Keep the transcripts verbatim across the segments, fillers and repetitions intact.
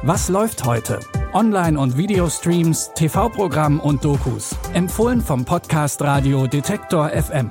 Was läuft heute? Online- und Videostreams, T V-Programm und Dokus. Empfohlen vom Podcast Radio Detektor F M.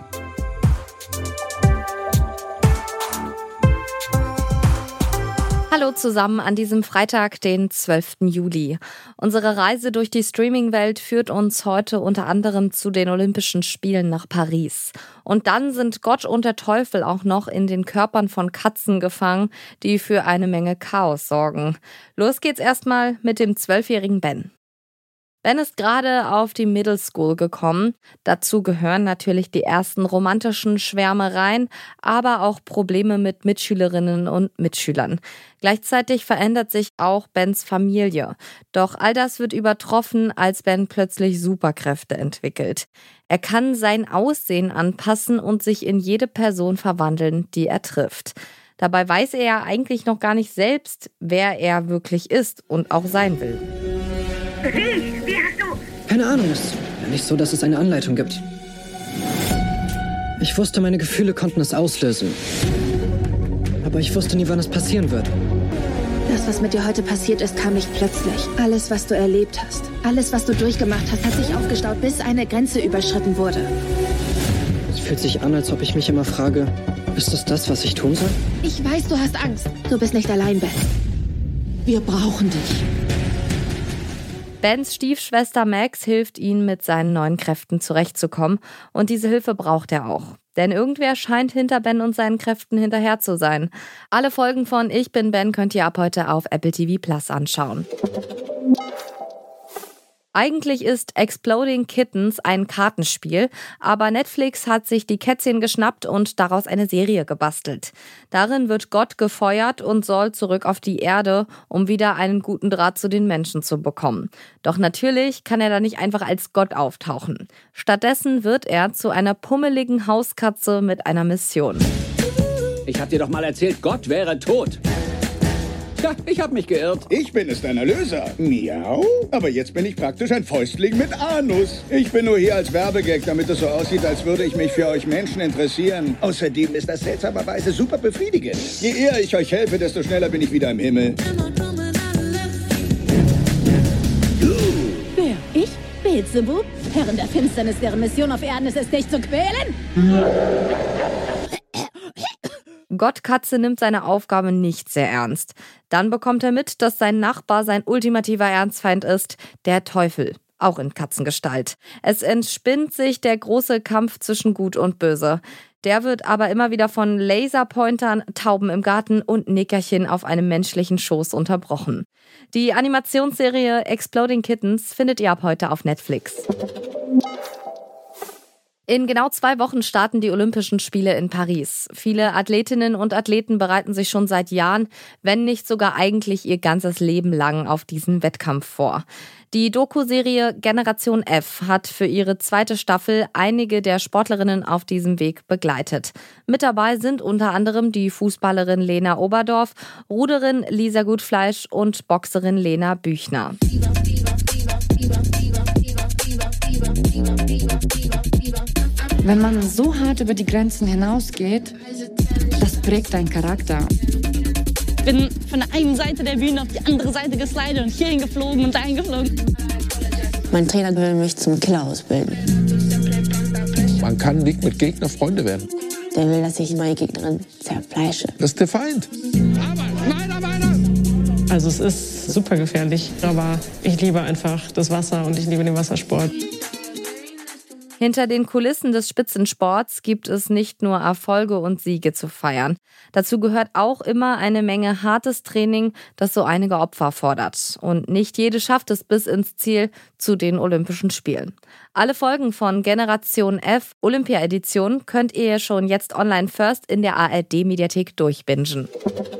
Hallo zusammen an diesem Freitag, den zwölften Juli. Unsere Reise durch die Streaming-Welt führt uns heute unter anderem zu den Olympischen Spielen nach Paris. Und dann sind Gott und der Teufel auch noch in den Körpern von Katzen gefangen, die für eine Menge Chaos sorgen. Los geht's erstmal mit dem zwölfjährigen Ben. Ben ist gerade auf die Middle School gekommen. Dazu gehören natürlich die ersten romantischen Schwärmereien, aber auch Probleme mit Mitschülerinnen und Mitschülern. Gleichzeitig verändert sich auch Bens Familie. Doch all das wird übertroffen, als Ben plötzlich Superkräfte entwickelt. Er kann sein Aussehen anpassen und sich in jede Person verwandeln, die er trifft. Dabei weiß er ja eigentlich noch gar nicht selbst, wer er wirklich ist und auch sein will. Wie? Wie hast du... Keine Ahnung, es ist ja nicht so, dass es eine Anleitung gibt. Ich wusste, meine Gefühle konnten es auslösen. Aber ich wusste nie, wann es passieren würde. Das, was mit dir heute passiert ist, kam nicht plötzlich. Alles, was du erlebt hast, alles, was du durchgemacht hast, hat sich aufgestaut, bis eine Grenze überschritten wurde. Es fühlt sich an, als ob ich mich immer frage, ist das das, was ich tun soll? Ich weiß, du hast Angst. Du bist nicht allein, Ben. Wir brauchen dich. Bens Stiefschwester Max hilft ihm, mit seinen neuen Kräften zurechtzukommen. Und diese Hilfe braucht er auch. Denn irgendwer scheint hinter Ben und seinen Kräften hinterher zu sein. Alle Folgen von Ich bin Ben könnt ihr ab heute auf Apple T V Plus anschauen. Eigentlich ist Exploding Kittens ein Kartenspiel, aber Netflix hat sich die Kätzchen geschnappt und daraus eine Serie gebastelt. Darin wird Gott gefeuert und soll zurück auf die Erde, um wieder einen guten Draht zu den Menschen zu bekommen. Doch natürlich kann er da nicht einfach als Gott auftauchen. Stattdessen wird er zu einer pummeligen Hauskatze mit einer Mission. Ich hab dir doch mal erzählt, Gott wäre tot. Ja, ich hab mich geirrt. Ich bin es, dein Erlöser. Miau. Aber jetzt bin ich praktisch ein Fäustling mit Anus. Ich bin nur hier als Werbegag, damit es so aussieht, als würde ich mich für euch Menschen interessieren. Außerdem ist das seltsamerweise super befriedigend. Je eher ich euch helfe, desto schneller bin ich wieder im Himmel. Wer? Ich? Beelzebub? Herren der Finsternis, deren Mission auf Erden ist es, dich zu quälen? Gottkatze nimmt seine Aufgabe nicht sehr ernst. Dann bekommt er mit, dass sein Nachbar sein ultimativer Ernstfeind ist, der Teufel, auch in Katzengestalt. Es entspinnt sich der große Kampf zwischen Gut und Böse. Der wird aber immer wieder von Laserpointern, Tauben im Garten und Nickerchen auf einem menschlichen Schoß unterbrochen. Die Animationsserie Exploding Kittens findet ihr ab heute auf Netflix. In genau zwei Wochen starten die Olympischen Spiele in Paris. Viele Athletinnen und Athleten bereiten sich schon seit Jahren, wenn nicht sogar eigentlich ihr ganzes Leben lang auf diesen Wettkampf vor. Die Doku-Serie Generation F hat für ihre zweite Staffel einige der Sportlerinnen auf diesem Weg begleitet. Mit dabei sind unter anderem die Fußballerin Lena Oberdorf, Ruderin Lisa Gutfleisch und Boxerin Lena Büchner. Wenn man so hart über die Grenzen hinausgeht, das prägt deinen Charakter. Ich bin von der einen Seite der Bühne auf die andere Seite geslidet und hierhin geflogen und dahin geflogen. Mein Trainer will mich zum Killer ausbilden. Man kann nicht mit Gegner Freunde werden. Der will, dass ich meine Gegnerin zerfleische. Das ist der Feind. Weiter, weiter! Also es ist super gefährlich, aber ich liebe einfach das Wasser und ich liebe den Wassersport. Hinter den Kulissen des Spitzensports gibt es nicht nur Erfolge und Siege zu feiern. Dazu gehört auch immer eine Menge hartes Training, das so einige Opfer fordert. Und nicht jede schafft es bis ins Ziel zu den Olympischen Spielen. Alle Folgen von Generation F Olympia-Edition könnt ihr schon jetzt online first in der A R D-Mediathek durchbingen.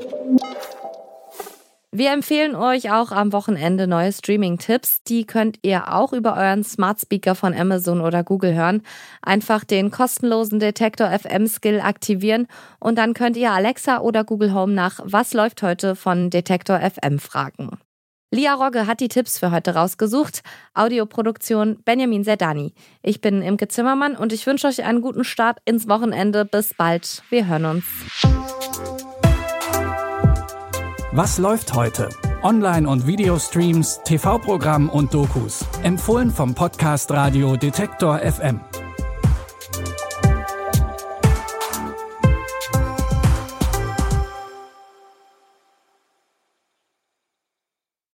Wir empfehlen euch auch am Wochenende neue Streaming-Tipps. Die könnt ihr auch über euren Smart Speaker von Amazon oder Google hören. Einfach den kostenlosen Detektor F M-Skill aktivieren und dann könnt ihr Alexa oder Google Home nach Was läuft heute von Detektor F M fragen. Lia Rogge hat die Tipps für heute rausgesucht. Audioproduktion Benjamin Zerdani. Ich bin Imke Zimmermann und ich wünsche euch einen guten Start ins Wochenende. Bis bald. Wir hören uns. Was läuft heute? Online- und Videostreams, T V-Programm und Dokus. Empfohlen vom Podcast Radio Detektor F M.